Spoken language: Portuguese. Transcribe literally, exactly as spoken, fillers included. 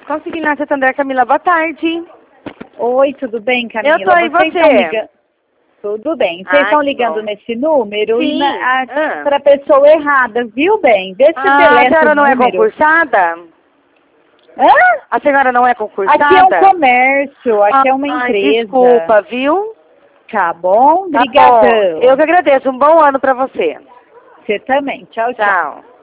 Consignação Santander, Camila, boa tarde. Oi, tudo bem, Camila? Eu tô, e Vocês você? estão ligando... Tudo bem. Vocês Ah, estão que ligando bom. nesse número Sim. Ah. para a pessoa errada, viu, bem? Vê se Ah, a deleta senhora o não é número. concursada? Hã? A senhora não é concursada? Aqui é um comércio, aqui ah, é uma ai, empresa. desculpa, viu? Tá bom? Tá Obrigadão. bom. Eu que agradeço. Um bom ano pra você. Você também. Tchau, tchau. Tchau.